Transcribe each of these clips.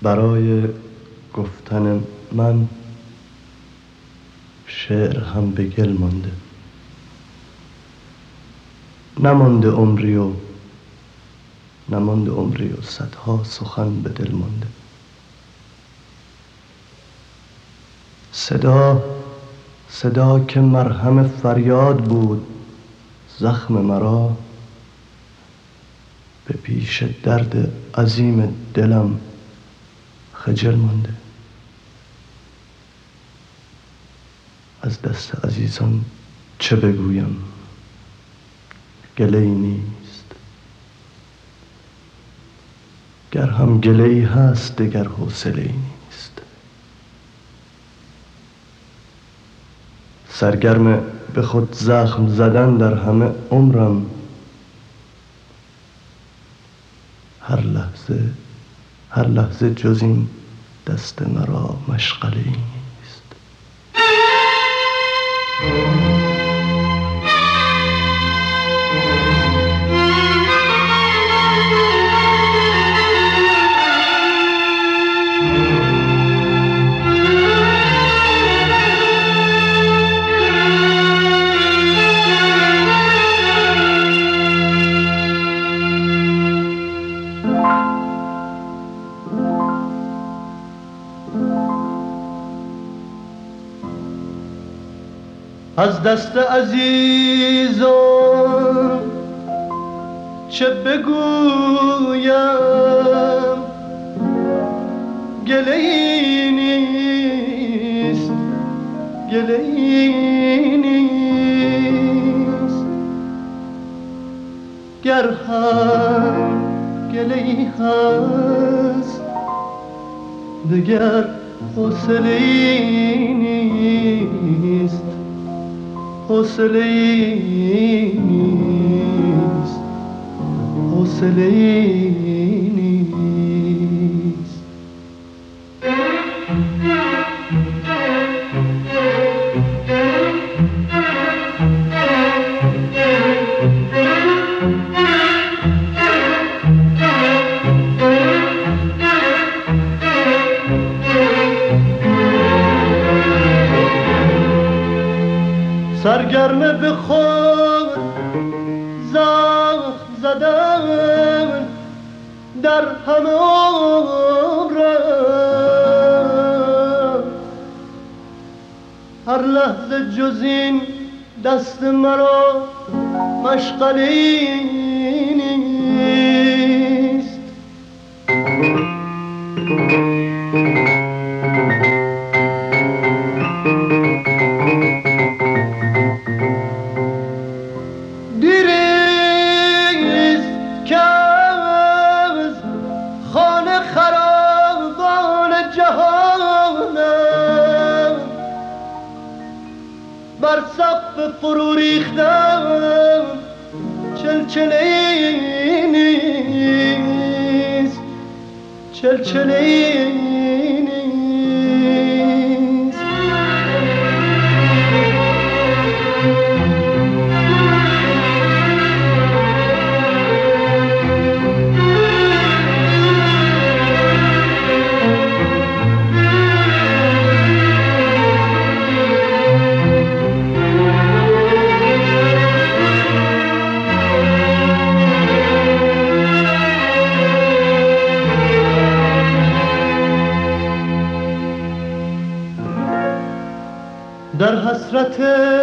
برای گفتن من شعر هم به گل مانده، نمانده عمری و صدها سخن به دل مانده. صدا که مرهم فریاد بود زخم مرا، به پیش درد عظیم دلم خجل مانده. از دست عزیزان چه بگویم، گله‌ای نیست، گر هم گله‌ای هست دگر حوصله‌ای نیست. سرگرم به خود زخم زدن در همه عمرم، هر لحظه جز این دست مرا مشغله‌ای نیست. از دست عزیزان چه بگویم، گله‌ای نیست، گله‌ای نیست، گر هم گله‌ای هست دگر حوصله‌ای نیست، حوصله‌ای نیست، حوصله‌ای نیست. سرگرم به خود زخم زدن در همه عمرم، هر لحظه جز این دست مرا مشغله‌ای نیست. بر سقف فرو ریختم چلچله‌ای نیست، چلچله‌ای نیست. در حسرت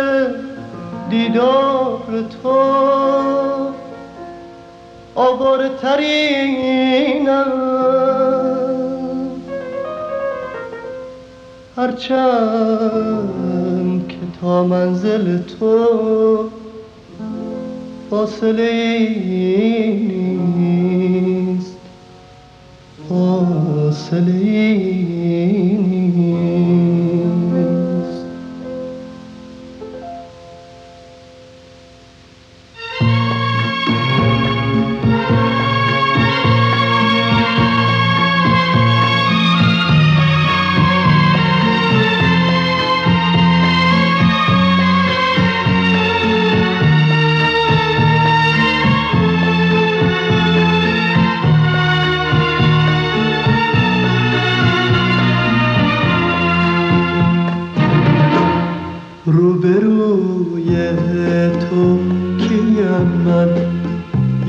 دیدار تو آواره ترینم، هرچند که تا منزل تو فاصله‌ای نیست، فاصله‌ای نیست.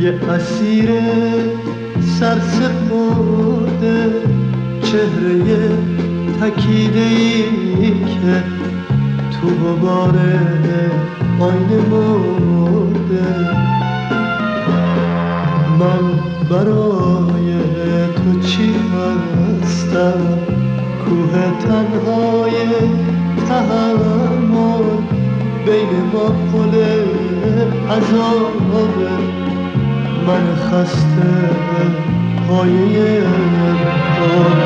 یه اسیر سرسپرده، چهره تکیده‌ای که تو غبار آینه مرده. من برای تو چی هستم؟ کوه تنهای تحمل، بین ما پل عذابه. من خسته پایه پل،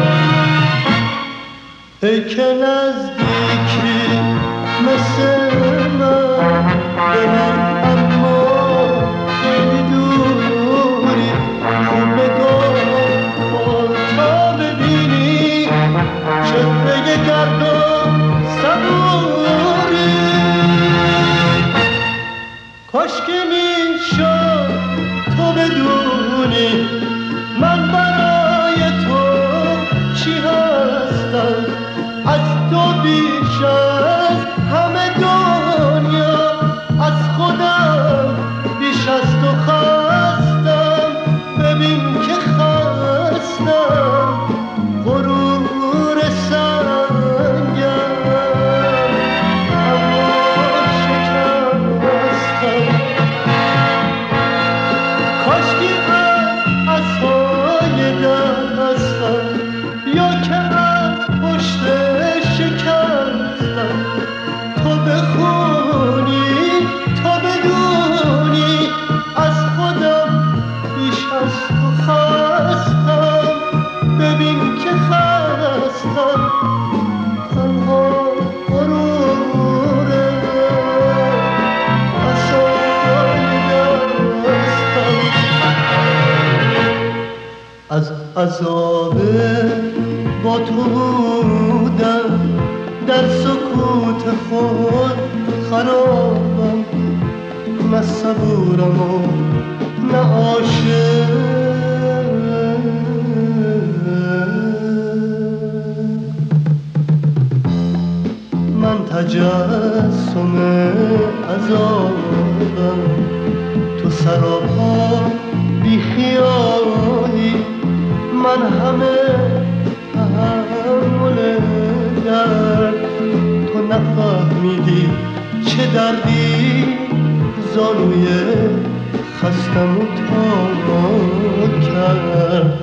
ای که نزدیکی مثل من به من، اما خیلی دوری. خوب نگاه کن تا ببینی چهره گرد و صبوری. کاش که میشد تو بدونی من برای تو چی هستم. از تو بیش از همه دنیا، از خودم بیش از تو خستم. ببین که خستم، غرور سنگم، اما شکستم. کاشکی از عصای دستم، یا که از پشت شکستم. تو بخونی، تو بدونی از خودم بیش از تو خستم. ببین که خستم، تنها غروره عصای دستم. از عذاب با تو بودم، در سکوت خود خرابم. نه صبورم و نه عاشق، من تجسم عذابم. تو سراپا بی خیالی، من همه تحمل درد. تو نفهمیدی چه دردی زانوی خستم و تا کرد.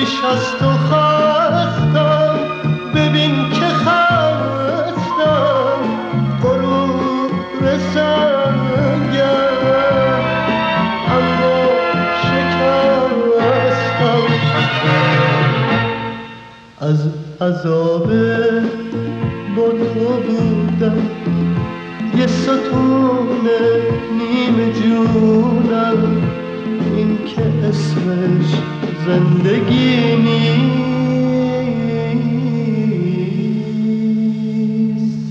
بیش از تو خستم، ببین که خستم، غرور سنگم اما شکستم. از عذاب با تو بودم یه ستون نیمه جونم، این که اسمش زندگی نیست.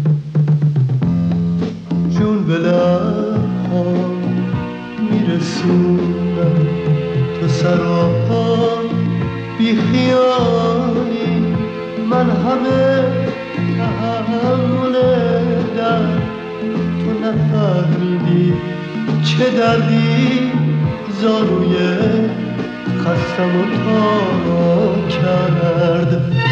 جون به لب‌هام میرسونم، تو سراپا بی خیالی، من همه تحمل درد، تو نفهمیدی چه دردی زاروی خستم و تا کرد.